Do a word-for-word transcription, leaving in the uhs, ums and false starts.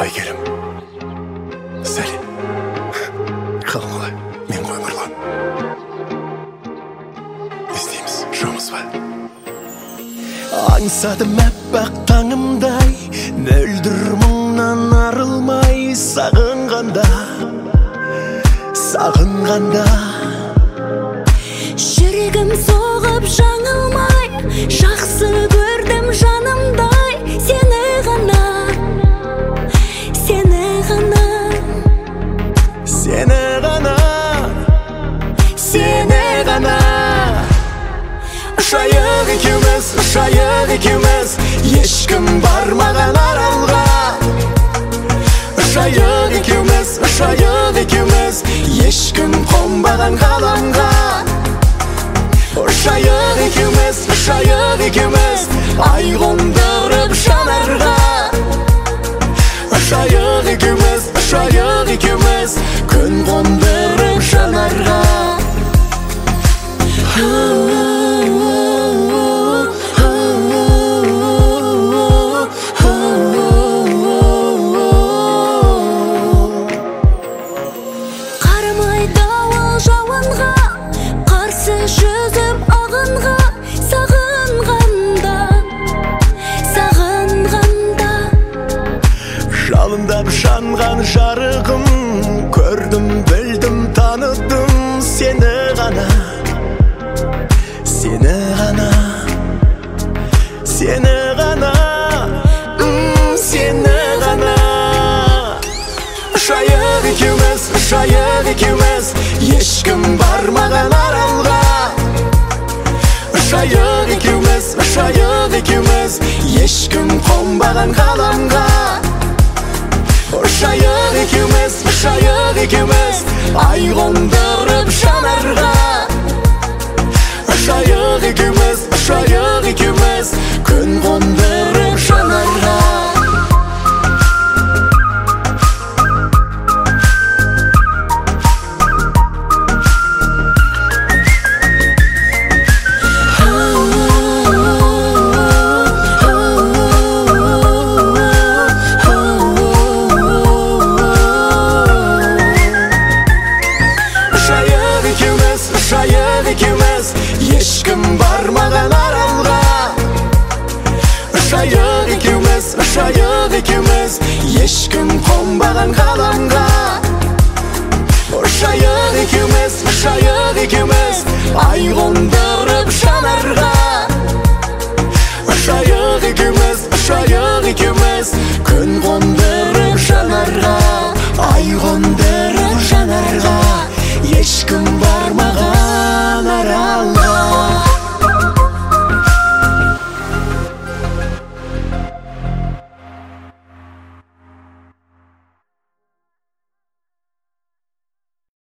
Әйгерім, сәлем. Қалың қалай? Мен ғой Нұрлан. Не істейміз? Жұмыс ба? Аңсадым әппақ таңымдай, мөлдір мұңнан арылмай, сағынғанда, сағынғанда. Жүрегім соғып жаңылмай, жақсы көрдім жанымдай, сені ғана, сені ғана, сені ғана, сені ғана. Ұшайық екеуміз, ұшайық екеуміз, ешкім бармаған аралға. Ұшайық екеуміз, ұшайық екеуміз, ешкім қонбаған ғаламға. Ұшайық екеуміз, ұшайық екеуміз, ай қондырып жанарға. Ұшайық екеуміз, ұшайық екеуміз, күн қондырып жанарға. Қарамай дауыл жауынға, қарсы жүзіп ағынға, сағынғанда, сағынғанда. Жалындап жанған жарығым, көрдім, білдім, таныдым сені ғана, сені ғана, сені ғана, м, сені ғана. Ұшайық екеуміз, ұшайық екеуміз, ешкім бармаған аралға. Ұшайық екеуміз, ұшайық екеуміз, ешкім қонбаған ғаламға. Ұшайық екеуміз, ұшайық екеуміз, ай қондырып жанарға. Ұшайық екеуміз, ұшайық екеуміз, күн қондырып жанарға. Ұшайық екеуміз, ешкім бармаған аралға. Ұшайық екеуміз, ұшайық екеуміз, ешкім қонбаған ғаламға. Ұшайық екеуміз, ұшайық екеуміз, ай қондырып жанарға. Ұшайық екеуміз.